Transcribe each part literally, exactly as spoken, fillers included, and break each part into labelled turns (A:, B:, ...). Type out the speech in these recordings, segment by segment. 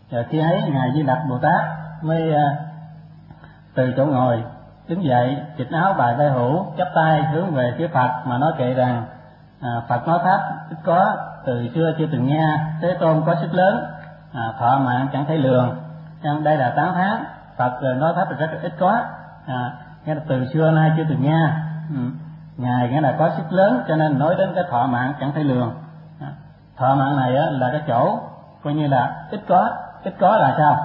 A: Rồi khi ấy ngài Di Lặc Bồ Tát mới uh, từ chỗ ngồi đứng dậy, chịch áo bài vai hữu, chắp tay hướng về phía Phật mà nói kệ rằng: à, Phật nói pháp ít có, từ xưa chưa từng nghe, Thế Tôn có sức lớn, à, thọ mạng chẳng thể lường. Nên đây là tán thán Phật nói pháp rất là ít có, à, nghĩa là từ xưa nay chưa từng nghe. Ừ. Ngài nghĩa là có sức lớn, cho nên nói đến cái thọ mạng chẳng thể lường. À, thọ mạng này á, là cái chỗ coi như là ít có. Ít có là sao?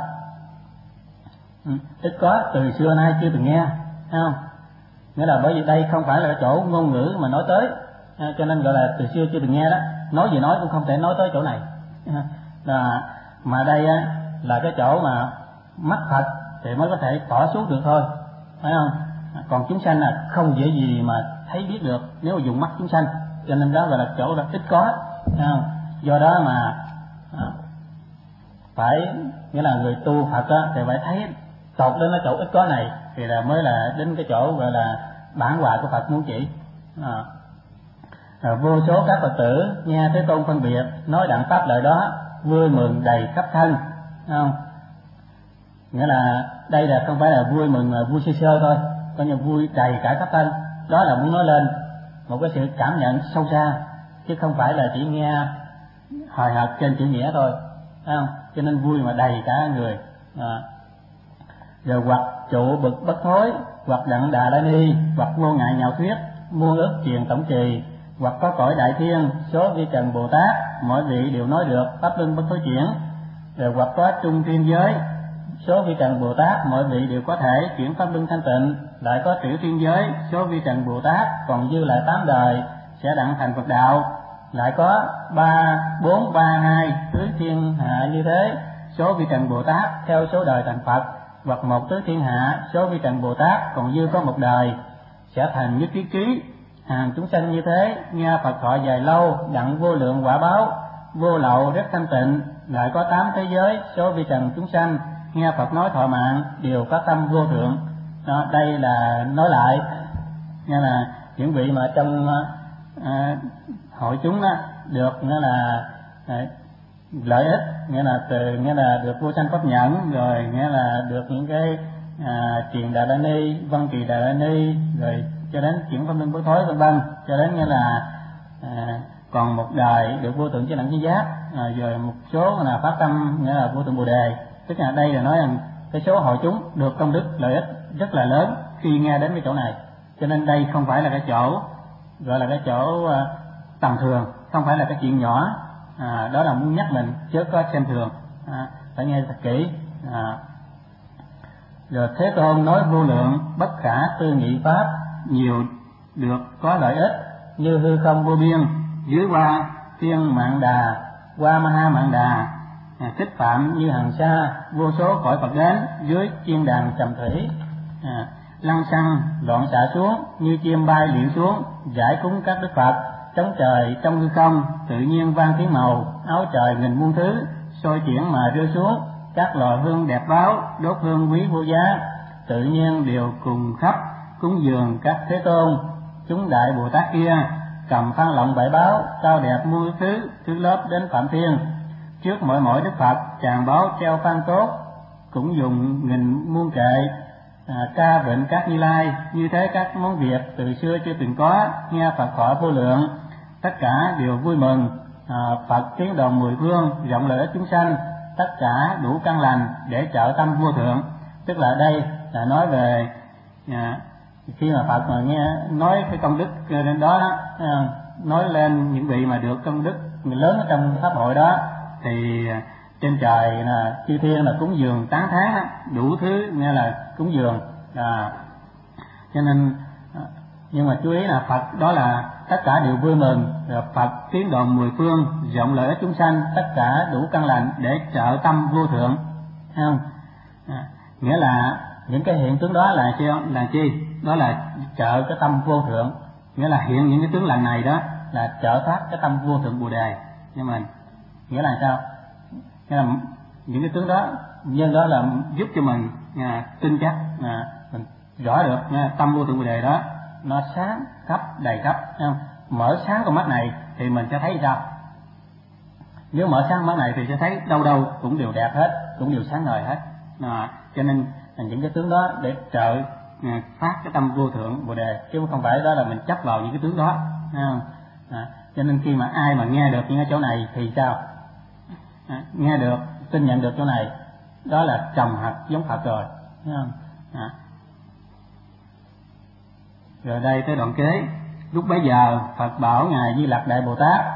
A: Ừ. Ít có từ xưa nay chưa từng nghe, thấy không? Nghĩa là bởi vì đây không phải là cái chỗ ngôn ngữ mà nói tới, à, cho nên gọi là từ xưa chưa từng nghe đó. Nói gì nói cũng không thể nói tới chỗ này. À, mà đây á, là cái chỗ mà mắt Phật thì mới có thể tỏ suốt được thôi, phải không? Còn chúng sanh là không dễ gì mà thấy biết được nếu mà dùng mắt chúng sanh, cho nên đó gọi là chỗ là ít có, phải không? Do đó mà à, phải nghĩa là người tu Phật á, thì phải thấy tột đến cái chỗ ít có này thì là mới là đến cái chỗ gọi là bản hoài của Phật muốn chỉ. À, à, vô số các Phật tử nghe Thế Tôn phân biệt nói đặng pháp lợi đó, vui mừng đầy khắp thân, không? Nghĩa là đây là không phải là vui mừng mà vui sơ sơ thôi, coi như vui đầy cả khắp thân. Đó là muốn nói lên một cái sự cảm nhận sâu xa, chứ không phải là chỉ nghe hời hợt trên chữ nghĩa thôi, phải không? Cho nên vui mà đầy cả người. À, rồi hoặc trụ bực bất thối, hoặc đặng đà la ni, hoặc vô ngại nhạo thuyết, muôn ức truyền tổng trì, hoặc có cõi đại thiên, số vi trần Bồ Tát, mỗi vị đều nói được pháp luân bất thối chuyển. Rồi hoặc có trung thiên giới, số vi trần Bồ Tát, mỗi vị đều có thể chuyển pháp luân thanh tịnh. Lại có tiểu thiên giới, số vi trần Bồ Tát, còn dư lại tám đời sẽ đặng thành Phật đạo. Lại có ba bốn ba hai tứ thiên hạ như thế, số vi trần Bồ Tát theo số đời thành Phật. Hoặc một tứ thiên hạ, số vi trần Bồ Tát còn dư có một đời sẽ thành nhất thiết trí. Hàng chúng sanh như thế nghe Phật thọ dài lâu, đặng vô lượng quả báo, vô lậu rất thanh tịnh. Lại có tám thế giới, số vi trần chúng sanh nghe Phật nói thọ mạng đều có tâm vô thượng. Đó, đây là nói lại nghe là những vị mà trong à, hội chúng á, được nghĩa là à, lợi ích, nghĩa là từ nghĩa là được vô sanh pháp nhẫn, rồi nghĩa là được những cái à, truyền Đà La Ni, văn trì Đà La Ni, rồi cho đến chuyển pháp luân bất thối vân vân, cho đến nghĩa là à, còn một đời được vô tượng chánh đẳng chánh giác, à, rồi một số là phát tâm nghĩa là vô tượng Bồ Đề. Tức là đây là nói rằng cái số hội chúng được công đức lợi ích rất là lớn khi nghe đến cái chỗ này. Cho nên đây không phải là cái chỗ gọi là cái chỗ uh, tầm thường, không phải là cái chuyện nhỏ. À, đó là muốn nhắc mình chớ có xem thường, à, phải nghe thật kỹ. À, rồi Thế Tôn nói vô lượng bất khả tư nghị pháp, nhiều được có lợi ích như hư không vô biên, dưới qua thiên mạng đà, qua ma ha mạng đà, à, tích phạm như hàng xa, vô số cõi Phật đến dưới chiên đàn trầm thủy, à, lăng xăng loạn xạ xuống như chim bay liễn xuống, giải cúng các đức Phật. Trống trời trong hư không tự nhiên vang tiếng màu, áo trời nghìn muôn thứ soi chuyển mà rơi xuống. Các lò hương đẹp báo, đốt hương quý vô giá, tự nhiên đều cùng khắp cúng dường các Thế Tôn. Chúng đại Bồ Tát kia cầm phan lọng bảy báo, cao đẹp muôn thứ, thứ lớp đến phạm thiên. Trước mỗi mỗi đức Phật tràng báo treo phan tốt, cũng dùng nghìn muôn kệ, à, ca vịnh các Như Lai. Như thế các món việc từ xưa chưa từng có, nghe Phật thọ vô lượng, tất cả đều vui mừng. À, Phật tiếng đồn mười phương, rộng lợi ích chúng sanh, tất cả đủ căn lành để trợ tâm vô thượng. Tức là đây là nói về à, khi mà Phật mà nghe nói cái công đức lên đó, đó à, nói lên những vị mà được công đức lớn ở trong pháp hội đó, thì trên trời là chư thiên là cúng dường tán thán đủ thứ, nghe là cúng dường. À, cho nên nhưng mà chú ý là Phật đó là tất cả đều vui mừng, rồi Phật tiếng đồn mười phương, rộng lợi ích chúng sanh, tất cả đủ căn lành để trợ tâm vô thượng, thấy không? À, nghĩa là những cái hiện tướng đó là chi là chi đó là trợ cái tâm vô thượng, nghĩa là hiện những cái tướng lành này đó là trợ thoát cái tâm vô thượng Bồ Đề. Nhưng mà nghĩa là sao? Nghĩa là những cái tướng đó nhân đó là giúp cho mình à, tin chắc, à, mình rõ được à, tâm vô thượng Bồ Đề đó nó sáng khắp đầy khắp, không? Mở sáng con mắt này thì mình sẽ thấy sao? Nếu mở sáng mắt này thì sẽ thấy đâu đâu cũng đều đẹp hết, cũng đều sáng ngời hết. À, cho nên những cái tướng đó để trợ à, phát cái tâm vô thượng Bồ đề, chứ không phải đó là mình chấp vào những cái tướng đó. À, à, cho nên khi mà ai mà nghe được những cái chỗ này thì sao? À, nghe được, tin nhận được chỗ này, đó là trồng hạt giống Phật rồi. À. Rồi đây tới đoạn kế. Lúc bấy giờ Phật bảo ngài Di Lặc Đại Bồ Tát: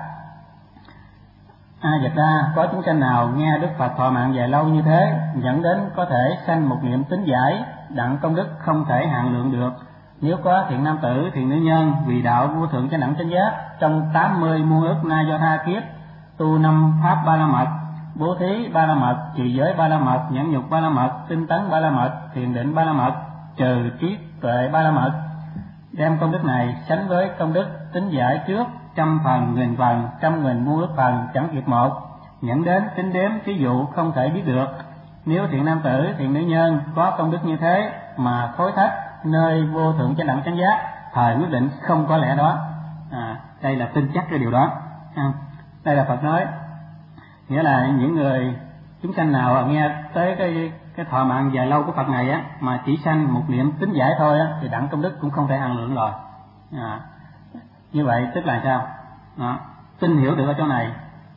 A: A Dịch Đa, có chúng sanh nào nghe Đức Phật thọ mạng dài lâu như thế, dẫn đến có thể sanh một niệm tín giải, đặng công đức không thể hạn lượng được. Nếu có thiện nam tử, thiện nữ nhân vì đạo vô thượng chánh đẳng chánh giác, trong tám mươi muôn ức na do tha kiếp, tu năm pháp ba la mật, bố thí ba la mật, trì giới ba la mật, nhẫn nhục ba la mật, tinh tấn ba la mật, thiền định ba la mật, trừ trí tuệ ba la mật, đem công đức này sánh với công đức tín giải trước trăm phần, nghìn phần, trăm nghìn muôn ức phần chẳng kịp một, nhận đến tính đếm thí dụ không thể biết được. Nếu thiện nam tử, thiện nữ nhân có công đức như thế mà thối thách nơi vô thượng chánh đẳng chánh giác, thời quyết định không có lẽ đó. À, đây là tin chắc cái điều đó. À, đây là Phật nói, nghĩa là những người chúng sanh nào nghe tới cái cái thọ mạng dài lâu của Phật này á, mà chỉ sanh một niệm tín giải thôi á, thì đẳng công đức cũng không thể hạn lượng rồi. À, như vậy tức là sao? Đó, tin hiểu được ở chỗ này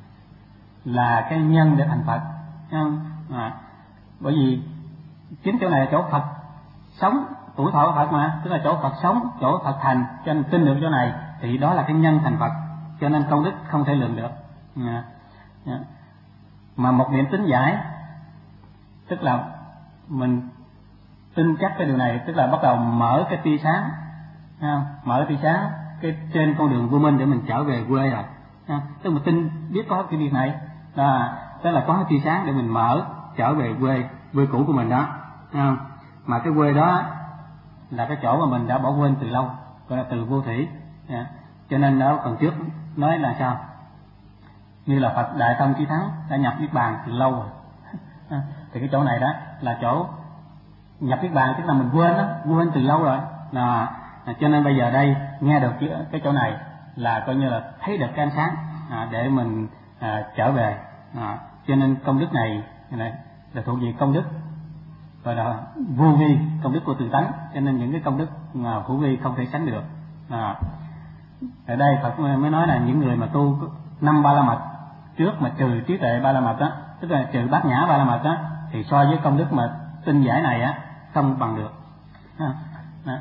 A: là cái nhân để thành Phật. À, bởi vì chính chỗ này là chỗ Phật sống, tuổi thọ của Phật mà, tức là chỗ Phật sống, chỗ Phật thành, cho nên tin được chỗ này thì đó là cái nhân thành Phật, cho nên công đức không thể lượng được. À, à. Mà một niệm tín giải tức là mình tin chắc cái điều này, tức là bắt đầu mở cái tia sáng, không? Mở tia sáng cái trên con đường vô minh để mình trở về quê rồi. Không? Tức là mình tin biết có cái việc này, à, tức là có cái tia sáng để mình mở trở về quê quê cũ của mình đó. Không? Mà cái quê đó là cái chỗ mà mình đã bỏ quên từ lâu, gọi là từ vô thủy. À, cho nên đó phần trước nói là sao? Như là Phật Đại Thông Chí Thắng đã nhập Niết Bàn từ lâu rồi. À, thì cái chỗ này đó là chỗ nhập Niết Bàn, tức là mình quên đó, quên từ lâu rồi. À, cho nên bây giờ đây nghe được cái chỗ này là coi như là thấy được cái ánh sáng, à, để mình à, trở về. À, cho nên công đức này, này là thuộc về công đức gọi là vô vi, công đức của tự tánh, cho nên những cái công đức mà hữu vi không thể sánh được. À, ở đây Phật mới nói là những người mà tu năm ba la mật trước mà trừ trí tuệ ba la mật đó, tức là trừ bát nhã ba la mật đó, thì so với công đức mà tinh giải này á không bằng được. À, à,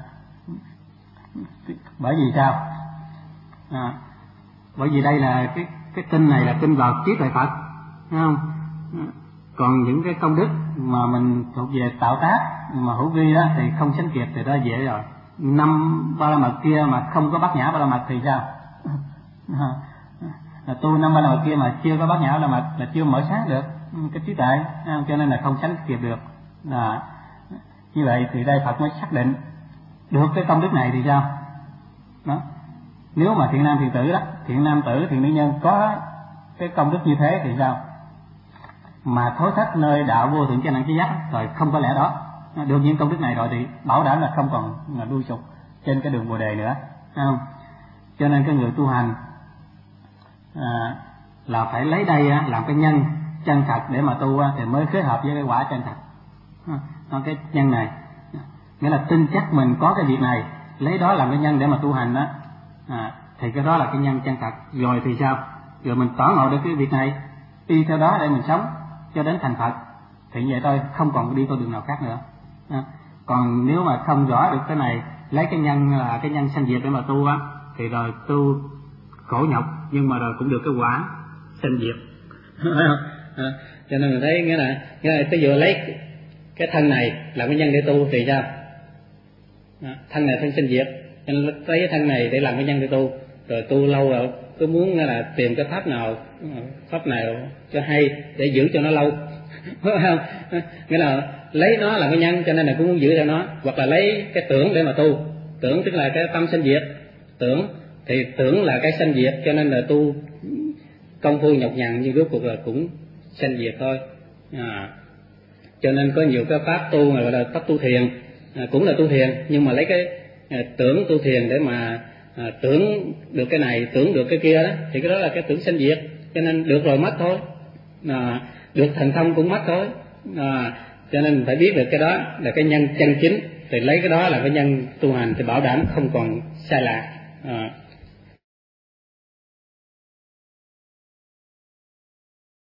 A: bởi vì sao? À, bởi vì đây là cái cái tin này là tin vào trí tuệ Phật, thấy không? Còn những cái công đức mà mình thuộc về tạo tác mà hữu vi đó thì không sánh kịp, thì đó dễ rồi. Năm ba la mật kia mà không có bát nhã ba la mật thì sao? À, tu năm ba la mật kia mà chưa có bát nhã ba la mật là chưa mở sáng được cái trí tuệ, cho nên là không sánh kịp được. À, như vậy thì đây Phật mới xác định được cái công đức này thì sao? Đó. Nếu mà thiện nam thiện tử đó, thiện nam tử thiện nữ nhân có cái công đức như thế thì sao? Mà thối thách nơi đạo vô thượng chánh đẳng chánh giác rồi không có lẽ đó. Được những công đức này rồi thì bảo đảm là không còn là đuôi sụp trên cái đường Bồ đề nữa, không? Cho nên cái người tu hành à, là phải lấy đây á, làm cái nhân chân thật để mà tu á, thì mới kết hợp với cái quả chân thật. À, cái nhân này nghĩa là tin chắc mình có cái việc này, lấy đó làm cái nhân để mà tu hành đó, à, thì cái đó là cái nhân chân thật. Rồi thì sao? Rồi mình tỏ ngộ được cái việc này, đi theo đó để mình sống cho đến thành Phật, thì như vậy thôi, không còn đi con đường nào khác nữa. À, còn nếu mà không rõ được cái này, lấy cái nhân là cái nhân sanh diệt để mà tu á, thì rồi tu khổ nhọc nhưng mà rồi cũng được cái quả sanh diệt. À, cho nên mình thấy nghĩa là nghĩa là cái vừa lấy cái thân này làm cái nhân để tu thì sao? À, thân này thân sanh diệt, cho nên lấy cái thân này để làm cái nhân để tu, rồi tu lâu rồi cứ muốn là tìm cái pháp nào pháp nào cho hay để giữ cho nó lâu. Phải không? Nghĩa là lấy nó làm cái nhân cho nên là cũng muốn giữ cho nó, hoặc là lấy cái tưởng để mà tu. Tưởng tức là cái tâm sanh diệt, tưởng thì tưởng là cái sanh diệt, cho nên là tu công phu nhọc nhằn nhưng rốt cuộc là cũng sanh diệt thôi. À, cho nên có nhiều cái pháp tu mà gọi là pháp tu thiền, à, cũng là tu thiền nhưng mà lấy cái à, tưởng tu thiền để mà à, tưởng được cái này, tưởng được cái kia đó, thì cái đó là cái tưởng sanh diệt. cho nên được rồi mất thôi, à, được thành thông cũng mất thôi, à, cho nên phải biết được cái đó là cái nhân chân chính, thì lấy cái đó là cái nhân tu hành thì bảo đảm không còn sai lạc. À,